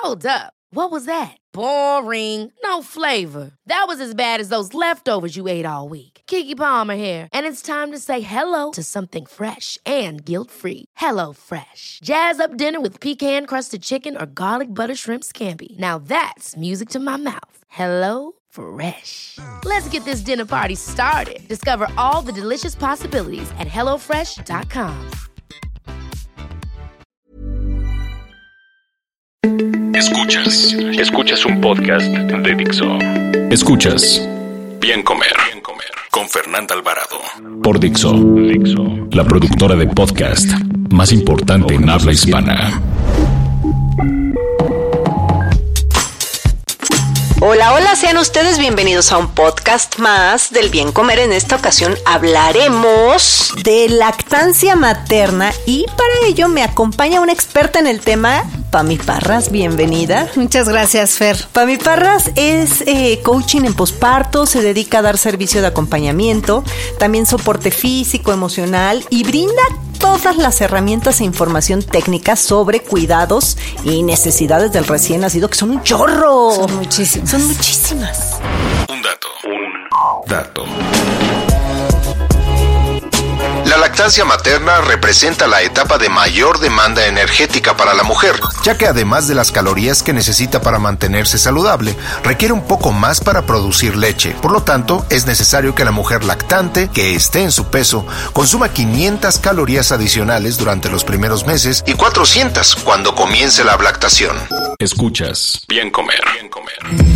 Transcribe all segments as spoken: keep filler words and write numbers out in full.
Hold up. What was that? Boring. No flavor. That was as bad as those leftovers you ate all week. Keke Palmer here, and it's time to say hello to something fresh and guilt-free. Hello Fresh. Jazz up dinner with pecan-crusted chicken or garlic butter shrimp scampi. Now that's music to my mouth. Hello Fresh. Let's get this dinner party started. Discover all the delicious possibilities at hello fresh dot com. Escuchas, escuchas un podcast de Dixo. Escuchas Bien Comer, Bien Comer con Fernanda Alvarado por Dixo, Dixo, la productora de podcast más importante en habla hispana. Hola, hola, sean ustedes bienvenidos a un podcast más del Bien Comer. En esta ocasión hablaremos de lactancia materna y para ello me acompaña una experta en el tema, Pami Parras, bienvenida. Muchas gracias, Fer. Pami Parras es eh, coaching en posparto, se dedica a dar servicio de acompañamiento, también soporte físico, emocional y brinda todas las herramientas e información técnica sobre cuidados y necesidades del recién nacido, que son un chorro. Son muchísimas. Son muchísimas. Un dato. Un dato. La lactancia materna representa la etapa de mayor demanda energética para la mujer, ya que además de las calorías que necesita para mantenerse saludable, requiere un poco más para producir leche. Por lo tanto, es necesario que la mujer lactante, que esté en su peso, consuma quinientas calorías adicionales durante los primeros meses y cuatrocientas cuando comience la lactación. Escuchas Bien Comer. Bien Comer.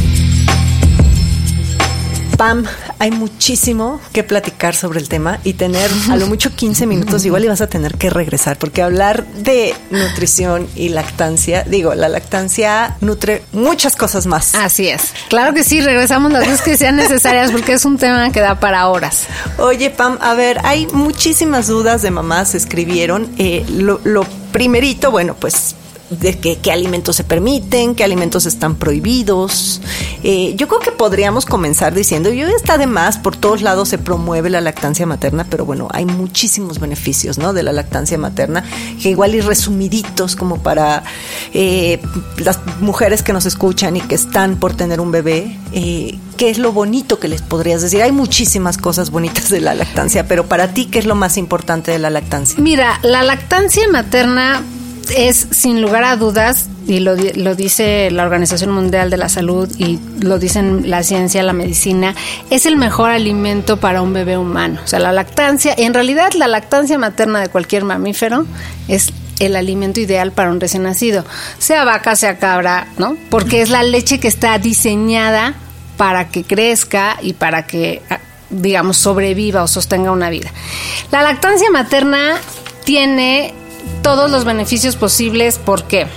Pam, hay muchísimo que platicar sobre el tema y tener a lo mucho quince minutos igual y vas a tener que regresar porque hablar de nutrición y lactancia, digo, la lactancia nutre muchas cosas más. Así es. Claro que sí, regresamos las veces que sean necesarias porque es un tema que da para horas. Oye, Pam, a ver, hay muchísimas dudas de mamás, escribieron. Eh, lo, lo primerito, bueno, pues de qué, qué alimentos se permiten, qué alimentos están prohibidos. Eh, yo creo que podríamos comenzar diciendo, yo está de más, por todos lados se promueve la lactancia materna, pero bueno, hay muchísimos beneficios, ¿no?, de la lactancia materna, que igual y resumiditos como para eh, las mujeres que nos escuchan y que están por tener un bebé, eh, ¿qué es lo bonito que les podrías decir? Hay muchísimas cosas bonitas de la lactancia, pero para ti, ¿qué es lo más importante de la lactancia? Mira, la lactancia materna es, sin lugar a dudas, y lo, lo dice la Organización Mundial de la Salud y lo dicen la ciencia, la medicina, es el mejor alimento para un bebé humano. O sea, la lactancia, en realidad la lactancia materna de cualquier mamífero es el alimento ideal para un recién nacido, sea vaca, sea cabra, ¿no? Porque es la leche que está diseñada para que crezca y para que, digamos, sobreviva o sostenga una vida. La lactancia materna tiene todos los beneficios posibles. ¿Por qué?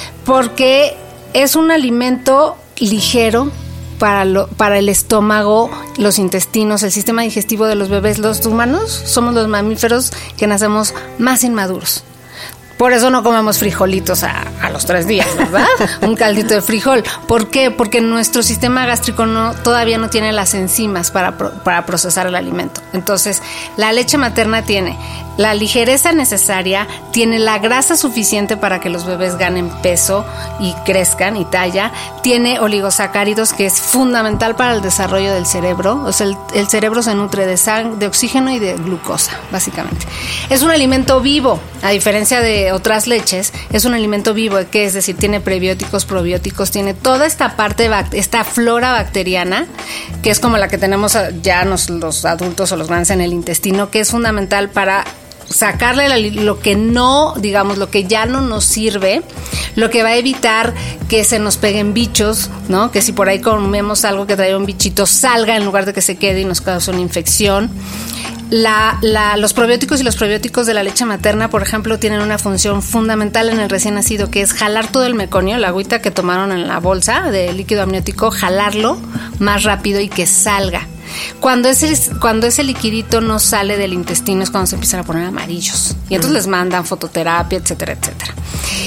Porque es un alimento ligero para, lo, para el estómago, los intestinos, el sistema digestivo de los bebés. Los humanos somos los mamíferos que nacemos más inmaduros. Por eso no comemos frijolitos a, a los tres días, ¿verdad? Un caldito de frijol. ¿Por qué? Porque nuestro sistema gástrico no, todavía no tiene las enzimas para, para procesar el alimento. Entonces, la leche materna tiene la ligereza necesaria, tiene la grasa suficiente para que los bebés ganen peso y crezcan y talla, tiene oligosacáridos, que es fundamental para el desarrollo del cerebro. O sea, el, el cerebro se nutre de sang- de oxígeno y de glucosa, básicamente. Es un alimento vivo, a diferencia de otras leches, es un alimento vivo, que es decir, tiene prebióticos, probióticos, tiene toda esta parte, esta flora bacteriana, que es como la que tenemos ya nos, los adultos o los grandes en el intestino, que es fundamental para sacarle la, lo que no, digamos, lo que ya no nos sirve, lo que va a evitar que se nos peguen bichos, ¿no? Que si por ahí comemos algo que trae un bichito, salga en lugar de que se quede y nos cause una infección. La, la, los probióticos y los probióticos de la leche materna, por ejemplo, tienen una función fundamental en el recién nacido, que es jalar todo el meconio, la agüita que tomaron en la bolsa de líquido amniótico, jalarlo más rápido y que salga. Cuando ese, cuando ese liquidito no sale del intestino es cuando se empiezan a poner amarillos. Y entonces les mandan fototerapia, etcétera, etcétera.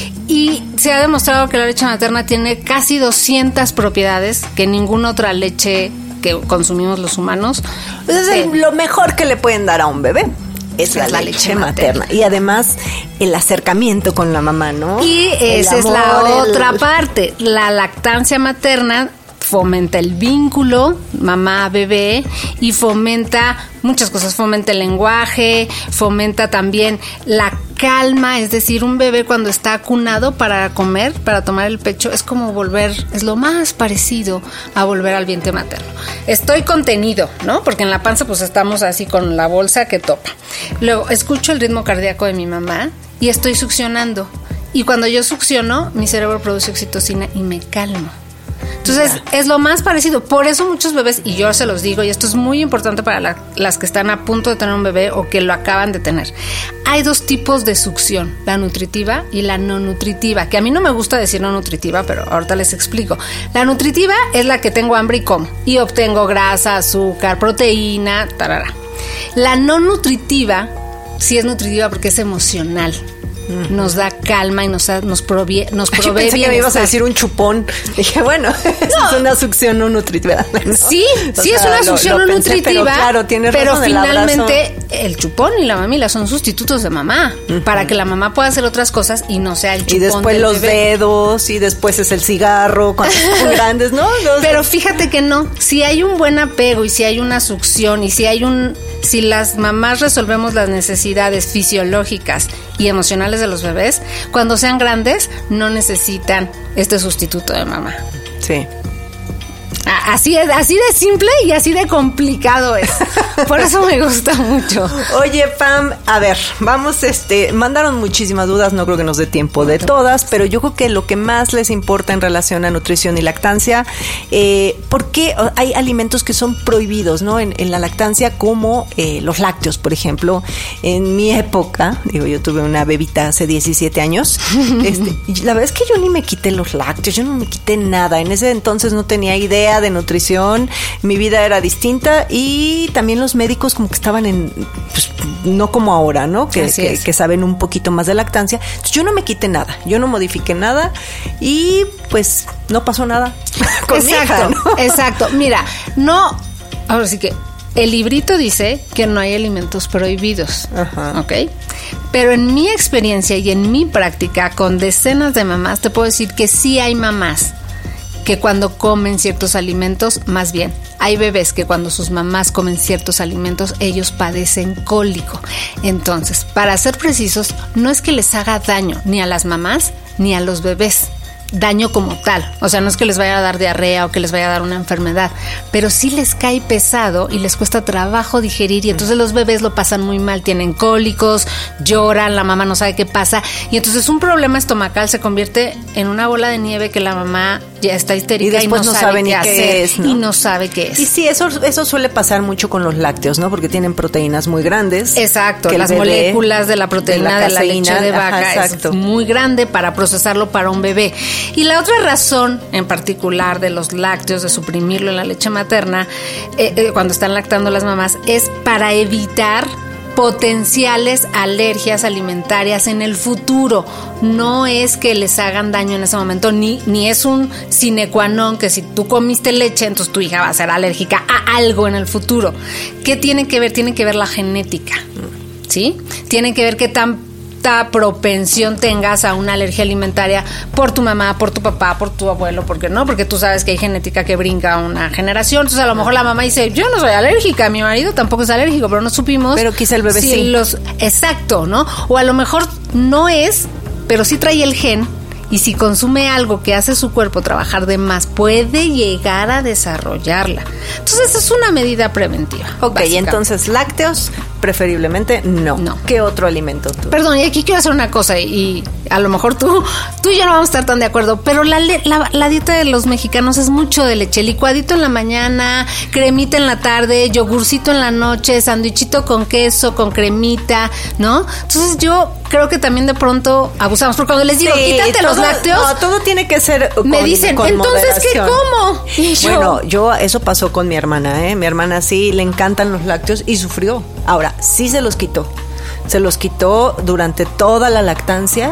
Y se ha demostrado que la leche materna tiene casi doscientas propiedades que ninguna otra leche que consumimos los humanos. Es el, lo mejor que le pueden dar a un bebé. es, es la, la leche, leche materna. materna. Y además el acercamiento con la mamá, ¿no? Y esa es la otra el... parte. La lactancia materna fomenta el vínculo mamá-bebé y fomenta muchas cosas, fomenta el lenguaje, fomenta también la calma, es decir, un bebé cuando está acunado para comer, para tomar el pecho, es como volver, es lo más parecido a volver al vientre materno. Estoy contenido, ¿no? Porque en la panza pues estamos así con la bolsa que topa. Luego, escucho el ritmo cardíaco de mi mamá y estoy succionando. Y cuando yo succiono, mi cerebro produce oxitocina y me calmo. Entonces, yeah. es lo más parecido. Por eso muchos bebés, y yo se los digo, y esto es muy importante para la, las que están a punto de tener un bebé o que lo acaban de tener. Hay dos tipos de succión, la nutritiva y la no nutritiva, que a mí no me gusta decir no nutritiva, pero ahorita les explico. La nutritiva es la que tengo hambre y como, y obtengo grasa, azúcar, proteína, tarara. La no nutritiva sí es nutritiva porque es emocional. Nos da calma y nos, nos, provee, nos provee. Yo pensé bienestar. Que me ibas a decir un chupón. Dije, bueno, no. es una succión no nutritiva, ¿no? Sí, o sí sea, es una succión lo, lo no pensé, nutritiva. Pero, claro, tienes pero razón, finalmente el, el chupón y la mamila son sustitutos de mamá uh-huh. para que la mamá pueda hacer otras cosas y no sea el chupón. Y después del los bebé. dedos y después es el cigarro cuando son grandes, ¿no? Los... Pero fíjate que no. Si hay un buen apego y si hay una succión y si hay un, si las mamás resolvemos las necesidades fisiológicas y emocionales de los bebés, cuando sean grandes no necesitan este sustituto de mamá. Sí. Así es, así de simple y así de complicado es. Por eso me gusta mucho. Oye, Pam, a ver, vamos, este, mandaron muchísimas dudas, no creo que nos dé tiempo de todas, pero yo creo que lo que más les importa en relación a nutrición y lactancia, eh, ¿por qué hay alimentos que son prohibidos, ¿no? En, en la lactancia, como eh, los lácteos, por ejemplo. En mi época, digo, yo tuve una bebita hace diecisiete años, este, y la verdad es que yo ni me quité los lácteos, yo no me quité nada. En ese entonces no tenía idea de nutrición, mi vida era distinta y también los médicos como que estaban en, pues, no como ahora, ¿no? Que, que, que saben un poquito más de lactancia. Entonces yo no me quité nada, yo no modifiqué nada y pues no pasó nada con exacto, mi hija, ¿no? Exacto, mira, no, ahora sí que el librito dice que no hay alimentos prohibidos, ajá. ¿ok? Pero en mi experiencia y en mi práctica con decenas de mamás, te puedo decir que sí hay mamás que cuando comen ciertos alimentos, más bien, hay bebés que cuando sus mamás comen ciertos alimentos, ellos padecen cólico. Entonces, para ser precisos, no es que les haga daño ni a las mamás ni a los bebés. Daño como tal, o sea, no es que les vaya a dar diarrea o que les vaya a dar una enfermedad, pero sí les cae pesado y les cuesta trabajo digerir y entonces los bebés lo pasan muy mal, tienen cólicos, lloran, la mamá no sabe qué pasa y entonces un problema estomacal se convierte en una bola de nieve que la mamá ya está histérica y, y no, no sabe, sabe qué ni hacer qué es, ¿no? Y no sabe qué es. Y sí, eso, eso suele pasar mucho con los lácteos, ¿no? Porque tienen proteínas muy grandes. Exacto, las moléculas de la proteína de la, de la leche de vaca, ajá, es muy grande para procesarlo para un bebé. Y la otra razón en particular de los lácteos, de suprimirlo en la leche materna, eh, eh, cuando están lactando las mamás, es para evitar potenciales alergias alimentarias en el futuro. No es que les hagan daño en ese momento, ni, ni es un sine qua non que si tú comiste leche, entonces tu hija va a ser alérgica a algo en el futuro. ¿Qué tiene que ver? Tiene que ver la genética, ¿sí? Tiene que ver qué tan propensión tengas a una alergia alimentaria por tu mamá, por tu papá, por tu abuelo, porque no, porque tú sabes que hay genética que brinca una generación, entonces a lo mejor la mamá dice, yo no soy alérgica, mi marido tampoco es alérgico, pero no supimos. Pero quizá el bebé si sí. Los, exacto, ¿no? O a lo mejor no es, pero sí trae el gen. Y si consume algo que hace su cuerpo trabajar de más, puede llegar a desarrollarla. Entonces es una medida preventiva. Ok, y entonces lácteos, preferiblemente no. No. ¿Qué otro alimento tú? Perdón, y aquí quiero hacer una cosa, y a lo mejor tú, tú y yo no vamos a estar tan de acuerdo, pero la, la, la dieta de los mexicanos es mucho de leche. Licuadito en la mañana, cremita en la tarde, yogurcito en la noche, sándwichito con queso, con cremita, ¿no? Entonces yo creo que también de pronto abusamos, porque cuando les digo, sí, quítate todo, los lácteos, no, todo tiene que ser con, me dicen, con entonces moderación. ¿Qué como? Y yo, bueno, yo eso pasó con mi hermana, ¿eh? Mi hermana sí le encantan los lácteos y sufrió. Ahora, sí se los quitó. Se los quitó durante toda la lactancia.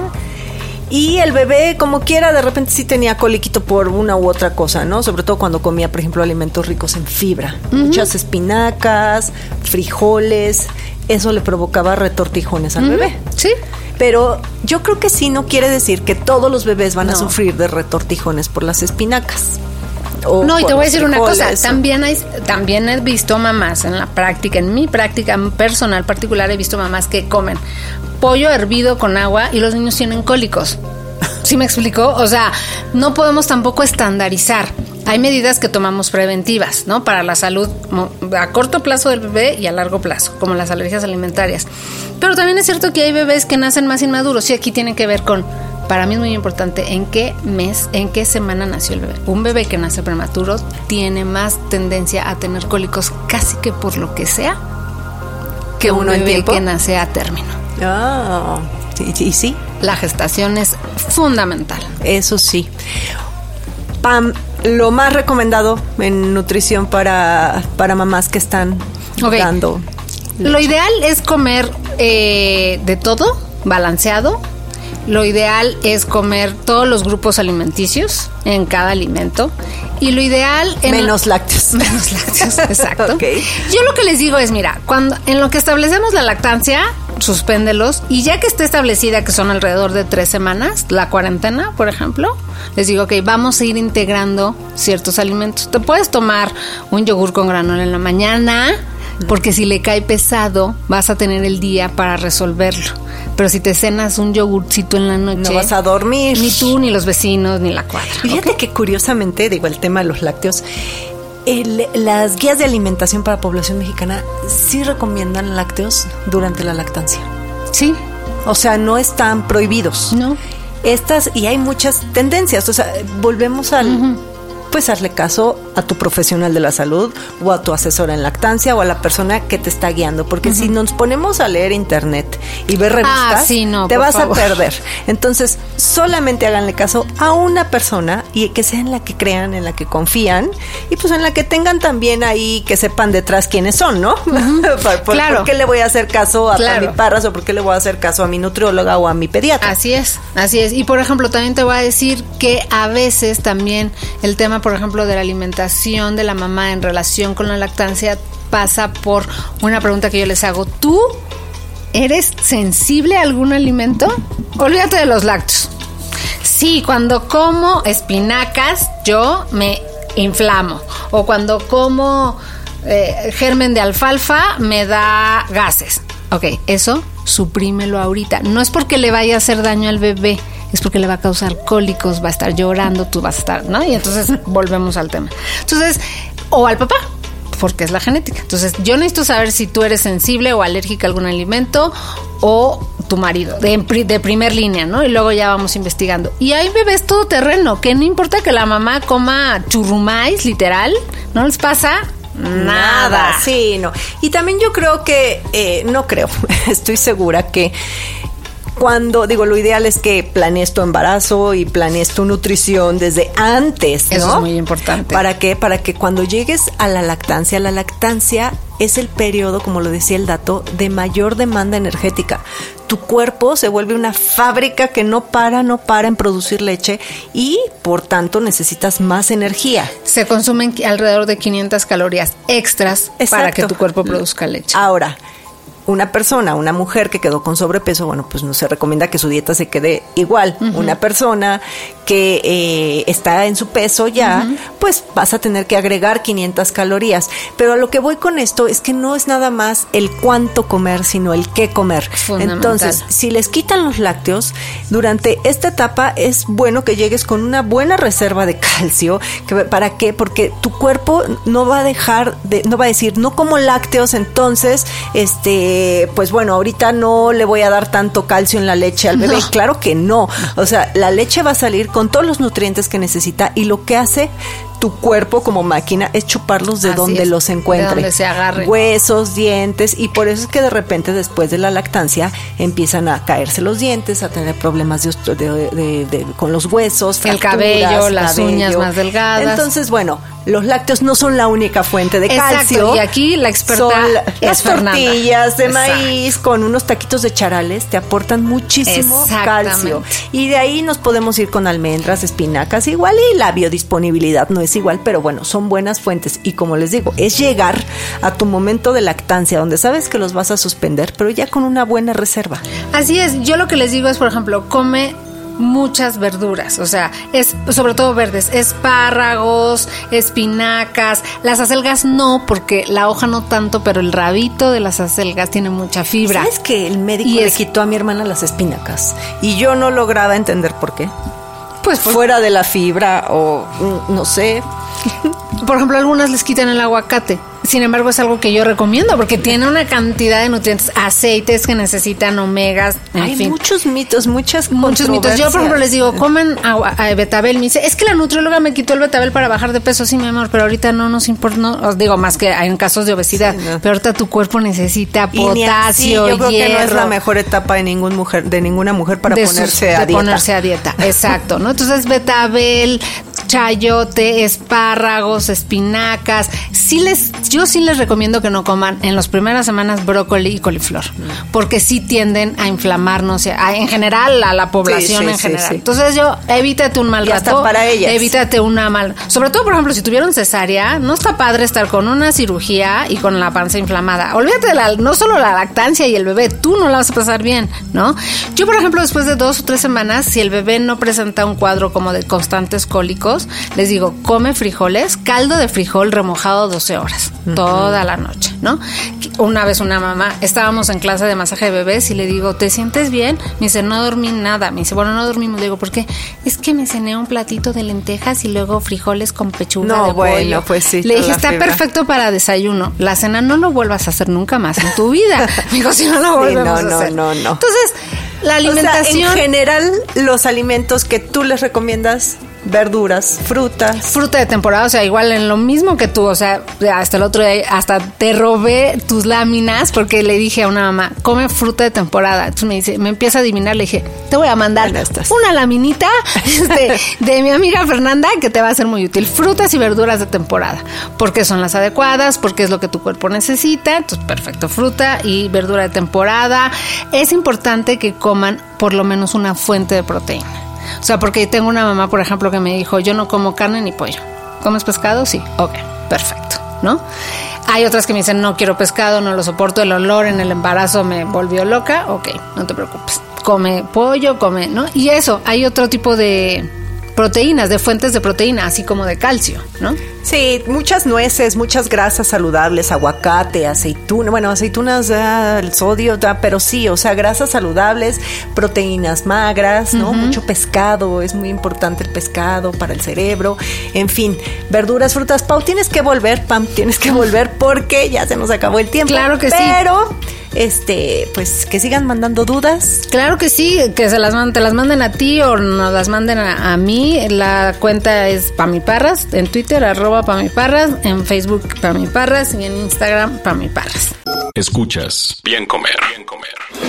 Y el bebé, como quiera, de repente sí tenía coliquito por una u otra cosa, ¿no? Sobre todo cuando comía, por ejemplo, alimentos ricos en fibra. Uh-huh. Muchas espinacas, frijoles. eso le provocaba retortijones al uh-huh. bebé. Sí. Pero yo creo que sí no quiere decir que todos los bebés van no. a sufrir de retortijones por las espinacas. No, y te voy a decir una cosa, también hay, también he visto mamás en la práctica, en mi práctica personal particular, he visto mamás que comen pollo hervido con agua y los niños tienen cólicos. ¿Sí me explico? O sea, no podemos tampoco estandarizar. Hay medidas que tomamos preventivas, ¿no? Para la salud a corto plazo del bebé y a largo plazo, como las alergias alimentarias. Pero también es cierto que hay bebés que nacen más inmaduros y aquí tiene que ver con, para mí es muy importante, en qué mes, en qué semana nació el bebé. Un bebé que nace prematuro tiene más tendencia a tener cólicos casi que por lo que sea que un bebé que nace a término. Ah, sí, sí, sí. La gestación es fundamental. Eso sí. Pam, lo más recomendado en nutrición para, para mamás que están okay. dando leche. Lo ideal es comer eh, de todo, balanceado. Lo ideal es comer todos los grupos alimenticios en cada alimento. Y lo ideal... En menos lácteos. Menos lácteos, exacto. Okay. Yo lo que les digo es, mira, cuando en lo que establecemos la lactancia, suspéndelos. Y ya que esté establecida que son alrededor de tres semanas, la cuarentena, por ejemplo, les digo, ok, vamos a ir integrando ciertos alimentos. Te puedes tomar un yogur con granola en la mañana, porque si le cae pesado, vas a tener el día para resolverlo. Pero si te cenas un yogurcito en la noche, no vas a dormir. Ni tú, ni los vecinos, ni la cuadra. Y fíjate ¿okay? que curiosamente, digo, el tema de los lácteos, el, las guías de alimentación para población mexicana sí recomiendan lácteos durante la lactancia. Sí. O sea, no están prohibidos. No. Estas, y hay muchas tendencias. O sea, volvemos al... Uh-huh. Pues hazle caso a tu profesional de la salud o a tu asesora en lactancia o a la persona que te está guiando, porque uh-huh. si nos ponemos a leer internet y ver revistas, ah, sí, no, te vas favor. a perder. Entonces, solamente háganle caso a una persona y que sea en la que crean, en la que confían y pues en la que tengan también ahí que sepan detrás quiénes son, ¿no? Uh-huh. ¿Por, por, claro. ¿Por qué le voy a hacer caso a claro. Pami Parras o por qué le voy a hacer caso a mi nutrióloga o a mi pediatra? Así es, así es. Y por ejemplo, también te voy a decir que a veces también el tema, por ejemplo, de la alimentación de la mamá en relación con la lactancia pasa por una pregunta que yo les hago. ¿Tú eres sensible a algún alimento? Olvídate de los lácteos. Sí, cuando como espinacas yo me inflamo. O cuando como eh, germen de alfalfa me da gases. Ok, eso suprímelo ahorita. No es porque le vaya a hacer daño al bebé, es porque le va a causar cólicos, va a estar llorando, tú vas a estar, ¿no? Y entonces volvemos al tema. Entonces, o al papá, porque es la genética. Entonces, yo necesito saber si tú eres sensible o alérgica a algún alimento o tu marido, de, de primer línea, ¿no? Y luego ya vamos investigando. Y hay bebés todoterreno, que no importa que la mamá coma churrumais, literal, ¿no les pasa? Nada. Nada. Sí, no. Y también yo creo que, eh, no creo, estoy segura que cuando, digo, lo ideal es que planees tu embarazo y planees tu nutrición desde antes, ¿no? Eso es muy importante. ¿Para qué? Para que cuando llegues a la lactancia, la lactancia es el periodo, como lo decía el dato, de mayor demanda energética. Tu cuerpo se vuelve una fábrica que no para, no para en producir leche y, por tanto, necesitas más energía. Se consumen alrededor de quinientas calorías extras. Exacto. Para que tu cuerpo produzca leche. Ahora, una persona, una mujer que quedó con sobrepeso, bueno, pues no se recomienda que su dieta se quede igual. Uh-huh. Una persona que eh, está en su peso ya, uh-huh. pues vas a tener que agregar quinientas calorías. Pero a lo que voy con esto es que no es nada más el cuánto comer, sino el qué comer. Entonces, si les quitan los lácteos, durante esta etapa es bueno que llegues con una buena reserva de calcio. Que, ¿para qué? Porque tu cuerpo no va a dejar de, no va a decir, no como lácteos, entonces, este, pues bueno, ahorita no le voy a dar tanto calcio en la leche al bebé. No. Claro que no. O sea, la leche va a salir con todos los nutrientes que necesita y lo que hace tu cuerpo como máquina es chuparlos de Así donde es, los encuentre. De donde se agarre. Huesos, dientes, y por eso es que de repente después de la lactancia empiezan a caerse los dientes, a tener problemas de, de, de, de, de, con los huesos, el cabello, las cabello. uñas más delgadas. Entonces, bueno, los lácteos no son la única fuente de Exacto, calcio. y aquí la experta son es las Fernanda. tortillas de Exacto. maíz con unos taquitos de charales te aportan muchísimo Exactamente. calcio. Y de ahí nos podemos ir con almendras, espinacas, igual, y la biodisponibilidad no es igual, pero bueno, son buenas fuentes. Y como les digo, es llegar a tu momento de lactancia, donde sabes que los vas a suspender, pero ya con una buena reserva. Así es, yo lo que les digo es, por ejemplo, come muchas verduras, o sea, es sobre todo verdes, espárragos, espinacas, las acelgas no, porque la hoja no tanto, pero el rabito de las acelgas tiene mucha fibra. ¿Sabes que el médico Y le es- quitó a mi hermana las espinacas? Y yo no lograba entender por qué. Pues por, Fuera de la fibra o mm, no sé. por ejemplo, algunas les quitan el aguacate. Sin embargo, es algo que yo recomiendo porque tiene una cantidad de nutrientes, aceites que necesitan omegas, en Hay fin. muchos mitos, muchas Muchos mitos. Yo, por ejemplo, les digo, controversias. coman agua, eh, betabel. Me dice, es que la nutrióloga me quitó el betabel para bajar de peso. Sí, mi amor, pero ahorita no nos importa. No, os digo, más que hay en casos de obesidad. Sí, no. Pero ahorita tu cuerpo necesita Y ni así, potasio, yo creo que no es hierro. la mejor etapa de ningún mujer, de ninguna mujer para de sus- ponerse de a dieta. ponerse a dieta, exacto, ¿no? Entonces, betabel, chayote, espárragos, espinacas. Sí les, yo sí les recomiendo que no coman en las primeras semanas brócoli y coliflor, porque sí tienden a inflamarnos, a- en general a la población Sí, sí, en sí, general. sí. Entonces yo, evítate un mal Y hasta rato, para ellas. evítate una mal, sobre todo por ejemplo si tuvieron cesárea, no está padre estar con una cirugía y con la panza inflamada. Olvídate de la, no solo la lactancia y el bebé, tú no la vas a pasar bien, ¿no? Yo por ejemplo después de dos o tres semanas, si el bebé no presenta un cuadro como de constantes cólicos, les digo, come frijoles, caldo de frijol remojado doce horas, toda la noche, ¿no? Una vez una mamá, estábamos en clase de masaje de bebés y le digo, ¿te sientes bien? Me dice, no dormí nada. Me dice, bueno, no dormimos. Le digo, ¿por qué? Es que me cené un platito de lentejas y luego frijoles con pechuga No, de bueno, pollo. pues sí, Le toda dije, la está fibra. perfecto para desayuno. La cena no lo vuelvas a hacer nunca más en tu vida. Me dijo, si no lo Sí, volvemos no, a no, hacer. no, no. Entonces, la O alimentación... sea, en general, los alimentos que tú les recomiendas, verduras, frutas. Fruta de temporada, o sea, igual en lo mismo que tú, o sea, hasta el otro día, hasta te robé tus láminas porque le dije a una mamá, come fruta de temporada. Entonces me dice, me empieza a adivinar, le dije, te voy a mandar Bueno, estás. una laminita este, de mi amiga Fernanda que te va a ser muy útil. Frutas y verduras de temporada, porque son las adecuadas, porque es lo que tu cuerpo necesita. Entonces, perfecto, fruta y verdura de temporada. Es importante que coman por lo menos una fuente de proteína. O sea, porque tengo una mamá, por ejemplo, que me dijo, yo no como carne ni pollo. ¿Comes pescado? Sí. Ok, perfecto, ¿no? Hay otras que me dicen, no quiero pescado, no lo soporto, el olor en el embarazo me volvió loca. Ok, no te preocupes. Come pollo, come, ¿no? Y eso, hay otro tipo de proteínas, de fuentes de proteína, así como de calcio, ¿no? Sí, muchas nueces, muchas grasas saludables, aguacate, aceituna, bueno, aceitunas da el sodio, da, pero sí, o sea, grasas saludables, proteínas magras, ¿no? Uh-huh. Mucho pescado, es muy importante el pescado para el cerebro, en fin, verduras, frutas. Pau, tienes que volver, Pam, tienes que volver porque ya se nos acabó el tiempo. Claro que pero, sí. Pero, este, pues que sigan mandando dudas. Claro que sí, que se las manden, te las manden a ti o nos las manden a, a mí. La cuenta es Pamiparras, en Twitter, arroba Pamiparras, en Facebook Pamiparras y en Instagram Pamiparras. Escuchas Bien Comer. Bien Comer.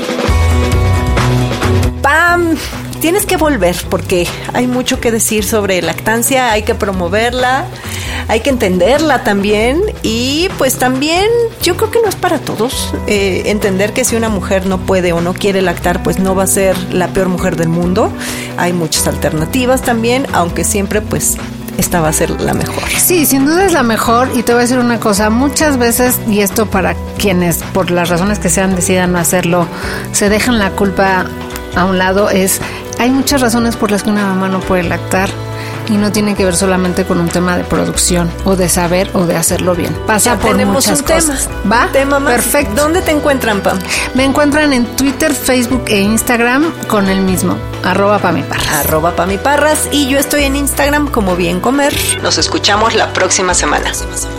Pam, tienes que volver porque hay mucho que decir sobre lactancia, hay que promoverla, hay que entenderla también y pues también yo creo que no es para todos eh, entender que si una mujer no puede o no quiere lactar pues no va a ser la peor mujer del mundo. Hay muchas alternativas también, aunque siempre pues esta va a ser la mejor. Sí, sin duda es la mejor y te voy a decir una cosa, muchas veces, y esto para quienes por las razones que sean decidan no hacerlo, se dejan la culpa a un lado, es, hay muchas razones por las que una mamá no puede lactar y no tiene que ver solamente con un tema de producción o de saber o de hacerlo bien. Pasa Ya por tenemos muchas un cosas. tema. ¿Va? Un tema más. Perfecto. ¿Dónde te encuentran, Pam? Me encuentran en Twitter, Facebook e Instagram con el mismo, arroba Pamiparras. Arroba Pamiparras y yo estoy en Instagram como Bien Comer. Nos escuchamos la próxima semana.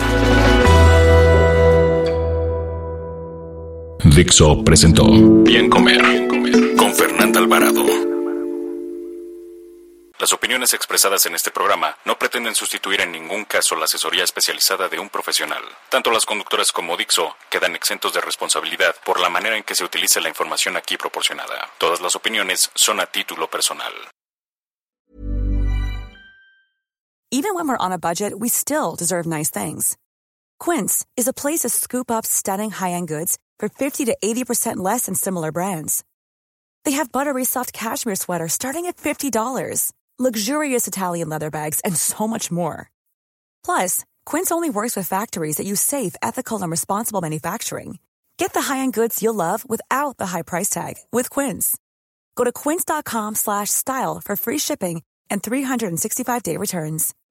Dixo presentó Bien Comer, Bien Comer con Fernanda Alvarado. Las opiniones expresadas en este programa no pretenden sustituir en ningún caso la asesoría especializada de un profesional. Tanto las conductoras como Dixo quedan exentos de responsabilidad por la manera en que se utilice la información aquí proporcionada. Todas las opiniones son a título personal. Even when we're on a budget, we still deserve nice things. Quince is a place to scoop up stunning high-end goods for fifty to eighty percent less than similar brands. They have buttery soft cashmere sweaters starting at fifty dollars, luxurious Italian leather bags, and so much more. Plus, Quince only works with factories that use safe, ethical, and responsible manufacturing. Get the high-end goods you'll love without the high price tag with Quince. Go to quince.com slash style for free shipping and three sixty-five day returns.